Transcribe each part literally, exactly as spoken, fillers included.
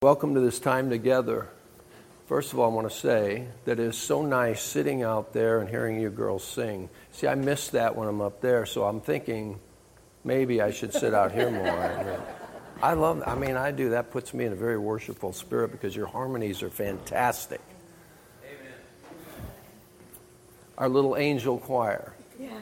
Welcome to this time together. First of all, I want to say that it is so nice sitting out there and hearing you girls sing. See, I miss that when I'm up there, so I'm thinking maybe I should sit out here more. I love, I mean, I do. That puts me in a very worshipful spirit because your harmonies are fantastic. Amen. Our little angel choir. Yeah.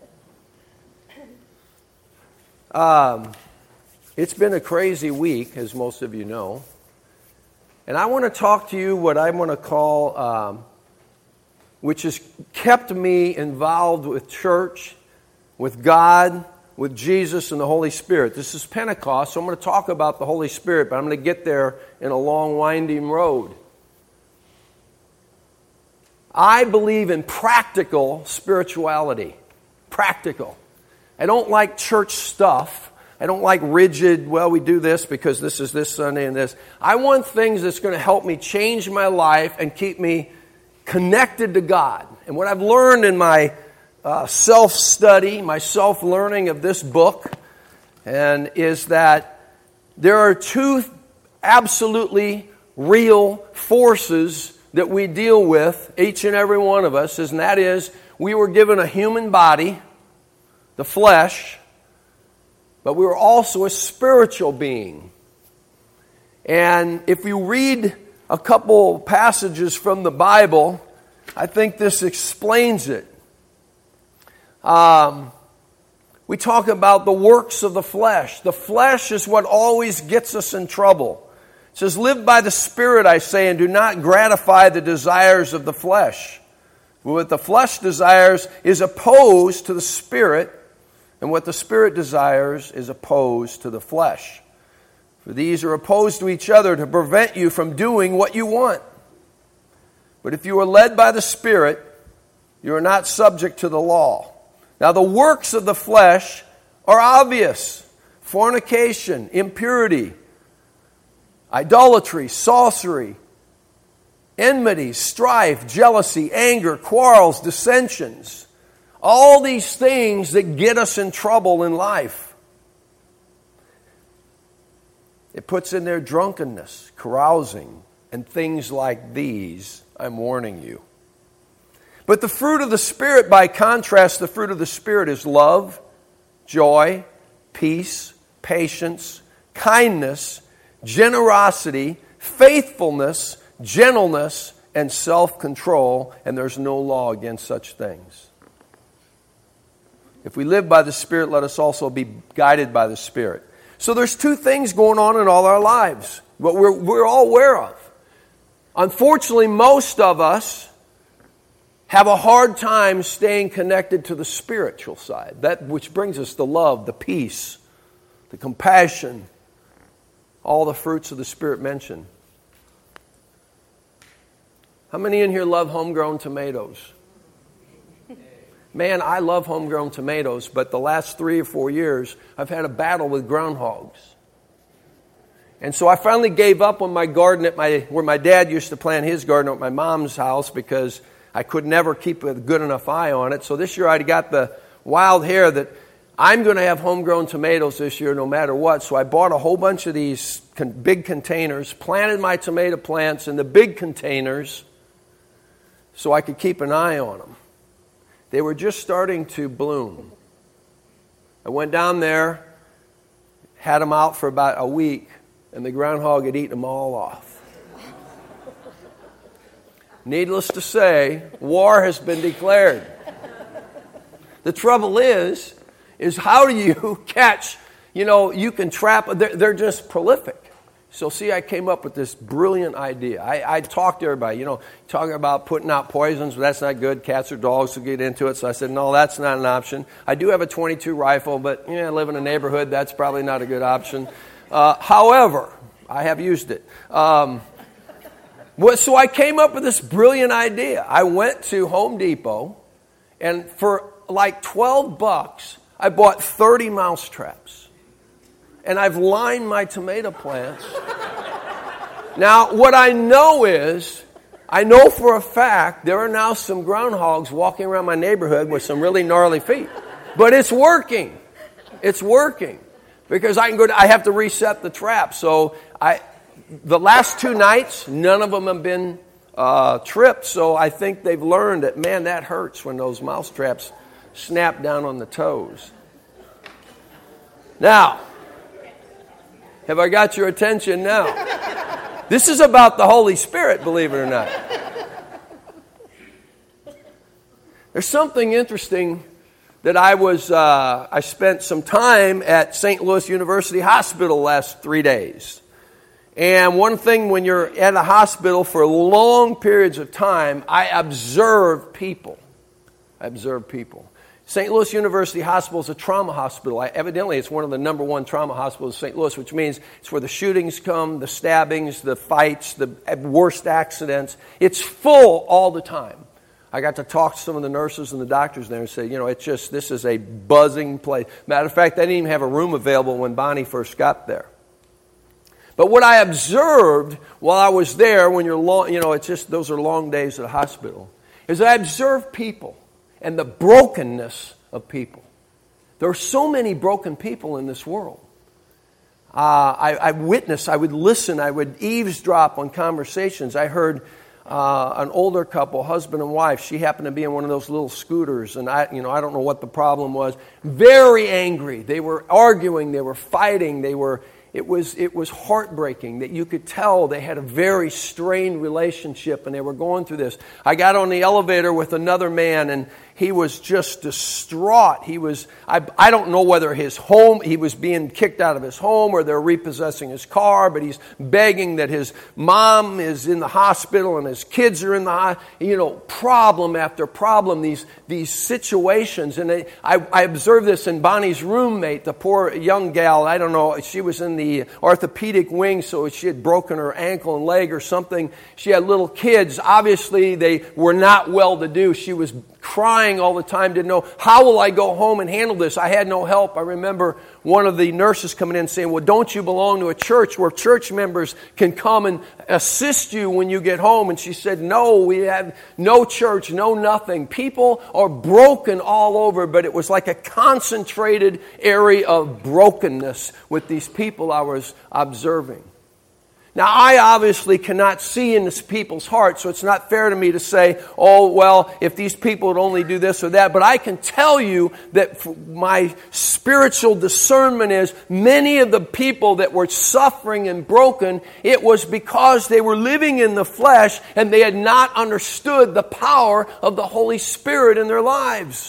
um, it's been a crazy week, as most of you know. And I want to talk to you what I want to call, um, which has kept me involved with church, with God, with Jesus and the Holy Spirit. This is Pentecost, so I'm going to talk about the Holy Spirit, but I'm going to get there in a long, winding road. I believe in practical spirituality. Practical. I don't like church stuff. I don't like rigid, well, we do this because this is this Sunday and this. I want things that's going to help me change my life and keep me connected to God. And what I've learned in my uh, self-study, my self-learning of this book, and is that there are two absolutely real forces that we deal with, each and every one of us, and that is we were given a human body, the flesh, but we were also a spiritual being. And if you read a couple passages from the Bible, I think this explains it. Um, we talk about the works of the flesh. The flesh is what always gets us in trouble. It says, live by the Spirit, I say, and do not gratify the desires of the flesh. What the flesh desires is opposed to the Spirit, and what the Spirit desires is opposed to the flesh. For these are opposed to each other to prevent you from doing what you want. But if you are led by the Spirit, you are not subject to the law. Now the works of the flesh are obvious: fornication, impurity, idolatry, sorcery, enmity, strife, jealousy, anger, quarrels, dissensions. All these things that get us in trouble in life. It puts in there drunkenness, carousing, and things like these. I'm warning you. But the fruit of the Spirit, by contrast, the fruit of the Spirit is love, joy, peace, patience, kindness, generosity, faithfulness, gentleness, and self-control, and there's no law against such things. If we live by the Spirit, let us also be guided by the Spirit. So there's two things going on in all our lives, what we're, we're all aware of. Unfortunately, most of us have a hard time staying connected to the spiritual side, that which brings us the love, the peace, the compassion, all the fruits of the Spirit mentioned. How many in here love homegrown tomatoes? Man, I love homegrown tomatoes, but the last three or four years, I've had a battle with groundhogs. And so I finally gave up on my garden at my where my dad used to plant his garden at my mom's house because I could never keep a good enough eye on it. So this year I got the wild hair that I'm going to have homegrown tomatoes this year no matter what. So I bought a whole bunch of these con- big containers, planted my tomato plants in the big containers so I could keep an eye on them. They were just starting to bloom. I went down there, had them out for about a week, and the groundhog had eaten them all off. Needless to say, war has been declared. The trouble is, is how do you catch, you know, you can trap, they're, they're just prolific. So see, I came up with this brilliant idea. I, I talked to everybody, you know, talking about putting out poisons, but that's not good. Cats or dogs will get into it. So I said, no, that's not an option. I do have a twenty-two rifle, but, you know, I live in a neighborhood. That's probably not a good option. Uh, however, I have used it. Um, well, so I came up with this brilliant idea. I went to Home Depot, and for like twelve bucks, I bought thirty mouse traps. And I've lined my tomato plants. Now, what I know is, I know for a fact there are now some groundhogs walking around my neighborhood with some really gnarly feet. But it's working. It's working. Because I can go to, I have to reset the trap. So I the last two nights, none of them have been uh, tripped, so I think they've learned that, man, that hurts when those mouse traps snap down on the toes. Now, have I got your attention now? This is about the Holy Spirit, believe it or not. There's something interesting that I was, uh, I spent some time at Saint Louis University Hospital last three days. And one thing when you're at a hospital for long periods of time, I observe people. I observe people. Saint Louis University Hospital is a trauma hospital. I, evidently, it's one of the number one trauma hospitals in Saint Louis, which means it's where the shootings come, the stabbings, the fights, the worst accidents. It's full all the time. I got to talk to some of the nurses and the doctors there and say, you know, it's just, this is a buzzing place. Matter of fact, they didn't even have a room available when Bonnie first got there. But what I observed while I was there, when you're long, you know, it's just, those are long days at a hospital, is I observed people and the brokenness of people. There are so many broken people in this world. Uh, I, I witnessed, I would listen, I would eavesdrop on conversations. I heard uh, an older couple, husband and wife. She happened to be in one of those little scooters, and I, you know, I don't know what the problem was. Very angry. They were arguing. They were fighting. They were. It was it was heartbreaking that you could tell they had a very strained relationship and they were going through this. I got on the elevator with another man and he was just distraught. He was, I, I don't know whether his home, he was being kicked out of his home or they're repossessing his car, but he's begging that his mom is in the hospital and his kids are in the hospital. You know, problem after problem, these these situations. And they, I, I observed this in Bonnie's roommate, the poor young gal. I don't know, she was in the orthopedic wing, so she had broken her ankle and leg or something. She had little kids. Obviously, they were not well-to-do. She was crying all the time, didn't know, how will I go home and handle this? I had no help. I remember one of the nurses coming in saying, well, don't you belong to a church where church members can come and assist you when you get home? And she said, no, we have no church, no nothing. People are broken all over, but it was like a concentrated area of brokenness with these people I was observing. Now, I obviously cannot see into people's hearts, so it's not fair to me to say, oh, well, if these people would only do this or that. But I can tell you that my spiritual discernment is many of the people that were suffering and broken, it was because they were living in the flesh and they had not understood the power of the Holy Spirit in their lives.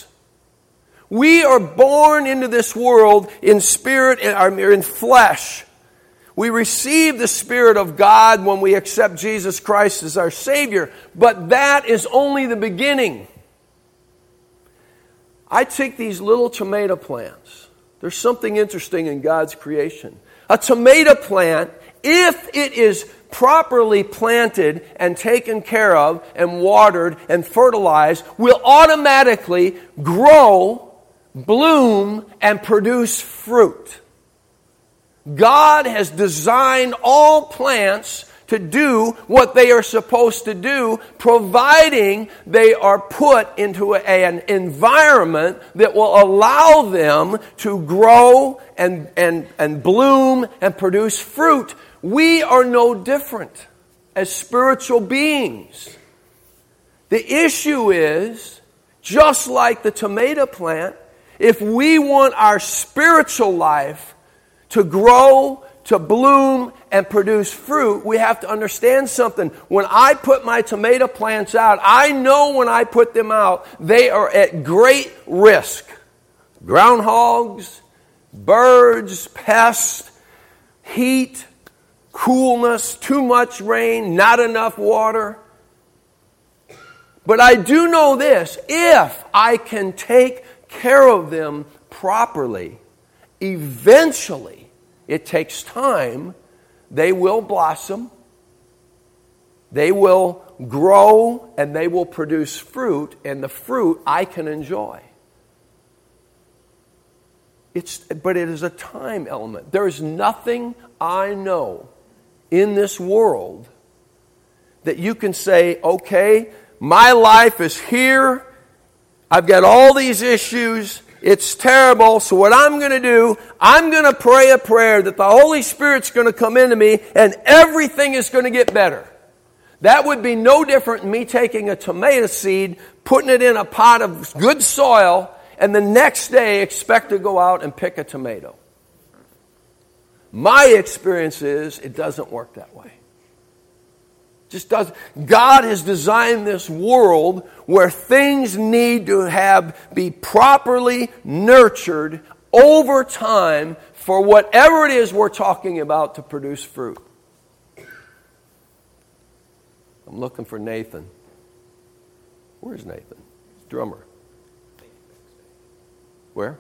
We are born into this world in spirit, in flesh. We receive the Spirit of God when we accept Jesus Christ as our Savior, but that is only the beginning. I take these little tomato plants. There's something interesting in God's creation. A tomato plant, if it is properly planted and taken care of and watered and fertilized, will automatically grow, bloom, and produce fruit. God has designed all plants to do what they are supposed to do, providing they are put into a, an environment that will allow them to grow and, and, and bloom and produce fruit. We are no different as spiritual beings. The issue is, just like the tomato plant, if we want our spiritual life to grow, to bloom, and produce fruit, we have to understand something. When I put my tomato plants out, I know when I put them out, they are at great risk. Groundhogs, birds, pests, heat, coolness, too much rain, not enough water. But I do know this, if I can take care of them properly, eventually, it takes time, they will blossom, they will grow, and they will produce fruit, and the fruit I can enjoy. It's, but it is a time element. There is nothing I know in this world that you can say, okay, my life is here, I've got all these issues, It's terrible. So what I'm going to do, I'm going to pray a prayer that the Holy Spirit's going to come into me and everything is going to get better. That would be no different than me taking a tomato seed, putting it in a pot of good soil, and the next day expect to go out and pick a tomato. My experience is it doesn't work that way. Just doesn't. God has designed this world where things need to have be properly nurtured over time for whatever it is we're talking about to produce fruit. I'm looking for Nathan. Where's Nathan? Drummer. Where?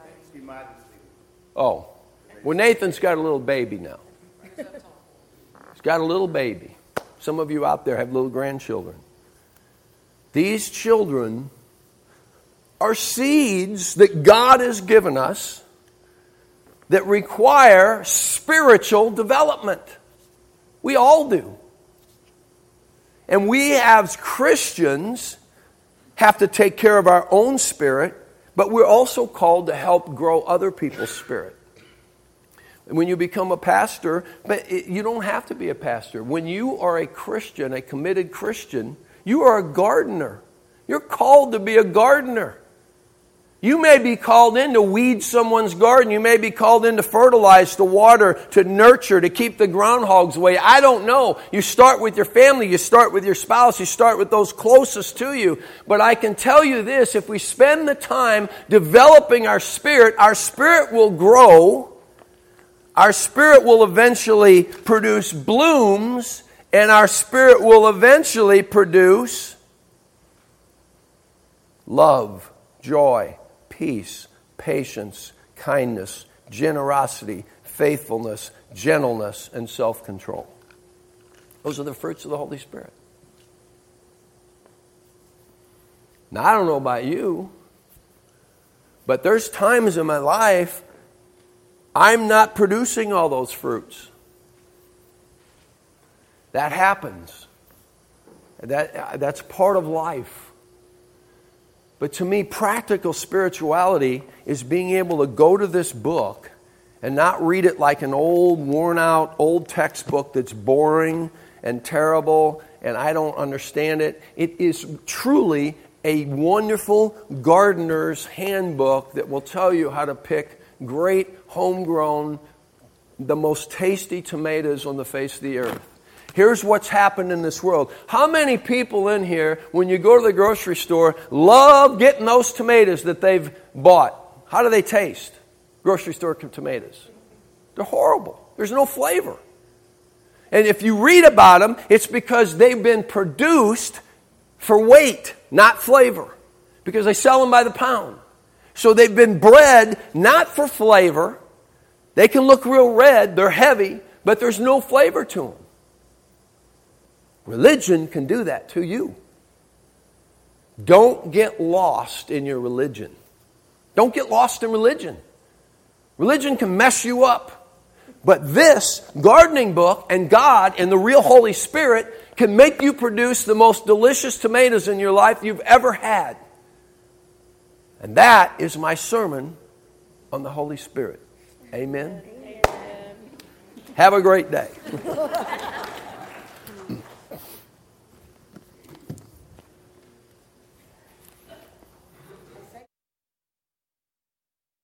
Oh. Well, Nathan's got a little baby now. He's got a little baby. Some of you out there have little grandchildren. These children are seeds that God has given us that require spiritual development. We all do. And we as Christians have to take care of our own spirit, but we're also called to help grow other people's spirit. When you become a pastor, but it, you don't have to be a pastor. When you are a Christian, a committed Christian, you are a gardener. You're called to be a gardener. You may be called in to weed someone's garden. You may be called in to fertilize, to water, to nurture, to keep the groundhogs away. I don't know. You start with your family. You start with your spouse. You start with those closest to you. But I can tell you this, if we spend the time developing our spirit, our spirit will grow. Our spirit will eventually produce blooms, and our spirit will eventually produce love, joy, peace, patience, kindness, generosity, faithfulness, gentleness, and self-control. Those are the fruits of the Holy Spirit. Now, I don't know about you, but there's times in my life I'm not producing all those fruits. That happens. That, that's part of life. But to me, practical spirituality is being able to go to this book and not read it like an old, worn-out, old textbook that's boring and terrible and I don't understand it. It is truly a wonderful gardener's handbook that will tell you how to pick great homegrown, the most tasty tomatoes on the face of the earth. Here's what's happened in this world. How many people in here, when you go to the grocery store, love getting those tomatoes that they've bought? How do they taste? Grocery store tomatoes. They're horrible. There's no flavor. And if you read about them, it's because they've been produced for weight, not flavor. Because they sell them by the pound. So they've been bred not for flavor. They can look real red, they're heavy, but there's no flavor to them. Religion can do that to you. Don't get lost in your religion. Don't get lost in religion. Religion can mess you up. But this gardening book and God and the real Holy Spirit can make you produce the most delicious tomatoes in your life you've ever had. And that is my sermon on the Holy Spirit. Amen. Amen. Have a great day.